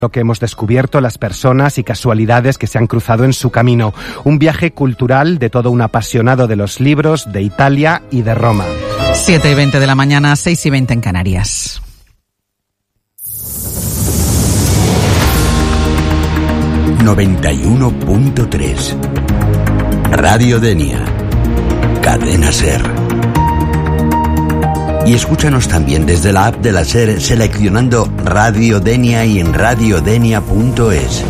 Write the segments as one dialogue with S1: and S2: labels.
S1: Lo que hemos descubierto, las personas y casualidades que se han cruzado en su camino. Un viaje cultural de todo un apasionado de los libros, de Italia y de Roma.
S2: 7:20 de la mañana, 6:20 en Canarias.
S3: ...91.3... Radio Denia... Cadena SER. Y escúchanos también desde la app de la SER seleccionando Radio Denia y en radiodenia.es.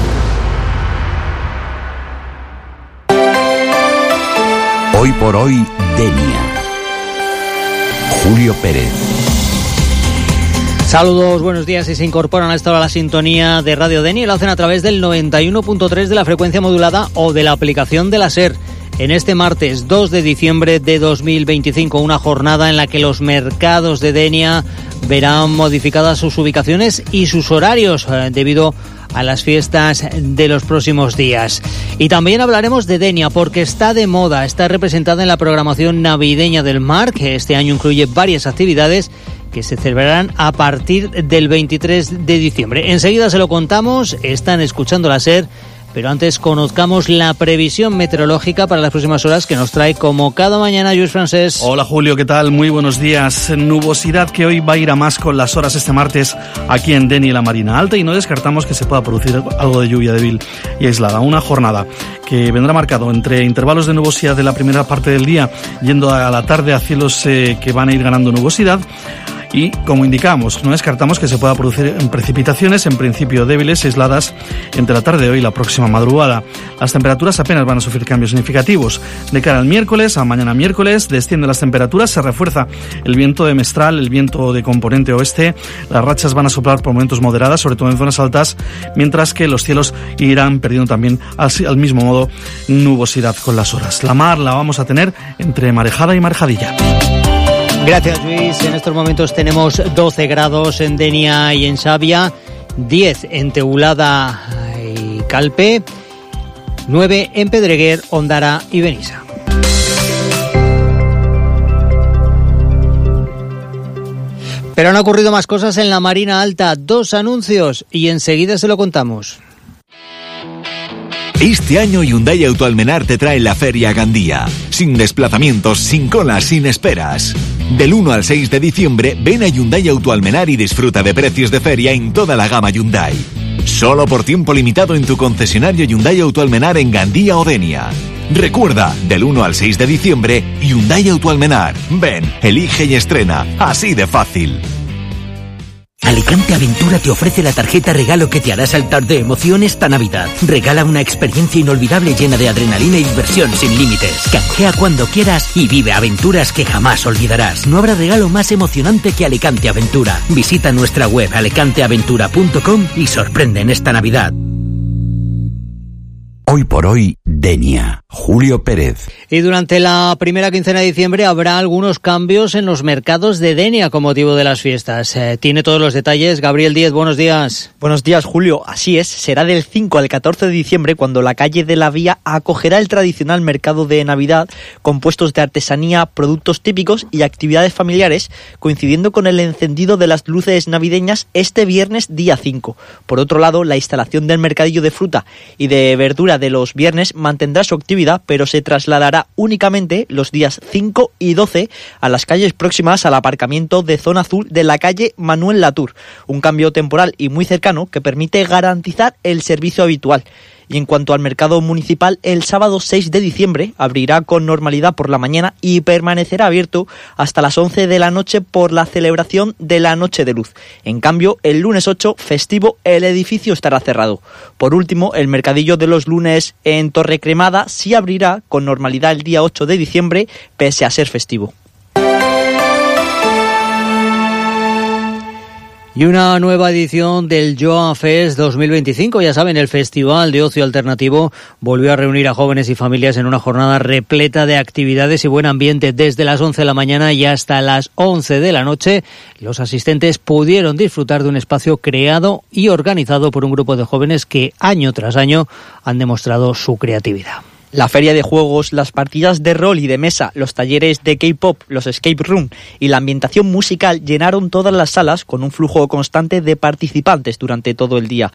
S3: Hoy por hoy, Denia. Julio Pérez.
S4: Saludos, buenos días. Si se incorporan a esta hora a la sintonía de Radio Denia, lo hacen a través del 91.3 de la frecuencia modulada o de la aplicación de la SER. En este martes 2 de diciembre de 2025, una jornada en la que los mercados de Denia verán modificadas sus ubicaciones y sus horarios debido a las fiestas de los próximos días. Y también hablaremos de Denia porque está de moda, está representada en la programación navideña del Mar, que este año incluye varias actividades que se celebrarán a partir del 23 de diciembre. Enseguida se lo contamos, están escuchando la SER. Pero antes conozcamos la previsión meteorológica para las próximas horas que nos trae como cada mañana Lluís Francés.
S5: Hola Julio, ¿qué tal? Muy buenos días. Nubosidad que hoy va a ir a más con las horas este martes aquí en Denia y la Marina Alta, y no descartamos que se pueda producir algo de lluvia débil y aislada. Una jornada que vendrá marcado entre intervalos de nubosidad de la primera parte del día, yendo a la tarde a cielos que van a ir ganando nubosidad. Y, como indicamos, no descartamos que se pueda producir precipitaciones, en principio débiles, aisladas, entre la tarde de hoy y la próxima madrugada. Las temperaturas apenas van a sufrir cambios significativos. De cara al miércoles, a mañana miércoles, descienden las temperaturas, se refuerza el viento de mestral, el viento de componente oeste. Las rachas van a soplar por momentos moderadas, sobre todo en zonas altas, mientras que los cielos irán perdiendo también, al mismo modo, nubosidad con las horas. La mar la vamos a tener entre marejada y marejadilla.
S4: Gracias, Luis. En estos momentos tenemos 12 grados en Denia y en Xàbia, 10 en Teulada y Calpe, 9 en Pedreguer, Ondara y Benissa. Pero han ocurrido más cosas en la Marina Alta, 2 anuncios y enseguida se lo contamos.
S6: Este año Hyundai Autoalmenar te trae la Feria Gandía. Sin desplazamientos, sin colas, sin esperas. Del 1 al 6 de diciembre, ven a Hyundai Autoalmenar y disfruta de precios de feria en toda la gama Hyundai. Solo por tiempo limitado en tu concesionario Hyundai Autoalmenar en Gandía o Denia. Recuerda, del 1 al 6 de diciembre, Hyundai Autoalmenar. Ven, elige y estrena. Así de fácil.
S7: Alicante Aventura te ofrece la tarjeta regalo que te hará saltar de emoción esta Navidad. Regala una experiencia inolvidable llena de adrenalina y diversión sin límites. Canjea cuando quieras y vive aventuras que jamás olvidarás. No habrá regalo más emocionante que Alicante Aventura. Visita nuestra web alicanteaventura.com y sorprende en esta Navidad.
S3: Hoy por hoy, Denia. Julio Pérez.
S4: Y durante la primera quincena de diciembre habrá algunos cambios en los mercados de Denia con motivo de las fiestas. Tiene todos los detalles Gabriel Díez, buenos días.
S8: Buenos días, Julio. Así es, será del 5 al 14 de diciembre cuando la calle de la Vía acogerá el tradicional mercado de Navidad con puestos de artesanía, productos típicos y actividades familiares, coincidiendo con el encendido de las luces navideñas este viernes día 5. Por otro lado, la instalación del mercadillo de fruta y de verdura de los viernes mantendrá su actividad, pero se trasladará únicamente los días 5 y 12 a las calles próximas al aparcamiento de zona azul de la calle Manuel Latour, un cambio temporal y muy cercano que permite garantizar el servicio habitual. Y en cuanto al mercado municipal, el sábado 6 de diciembre abrirá con normalidad por la mañana y permanecerá abierto hasta las 11 de la noche por la celebración de la Noche de Luz. En cambio, el lunes 8, festivo, el edificio estará cerrado. Por último, el mercadillo de los lunes en Torrecremada sí abrirá con normalidad el día 8 de diciembre, pese a ser festivo.
S4: Y una nueva edición del Joan Fest 2025, ya saben, el Festival de Ocio Alternativo volvió a reunir a jóvenes y familias en una jornada repleta de actividades y buen ambiente. Desde las 11 de la mañana y hasta las 11 de la noche, los asistentes pudieron disfrutar de un espacio creado y organizado por un grupo de jóvenes que año tras año han demostrado su creatividad.
S8: La feria de juegos, las partidas de rol y de mesa, los talleres de K-pop, los escape room y la ambientación musical llenaron todas las salas con un flujo constante de participantes durante todo el día.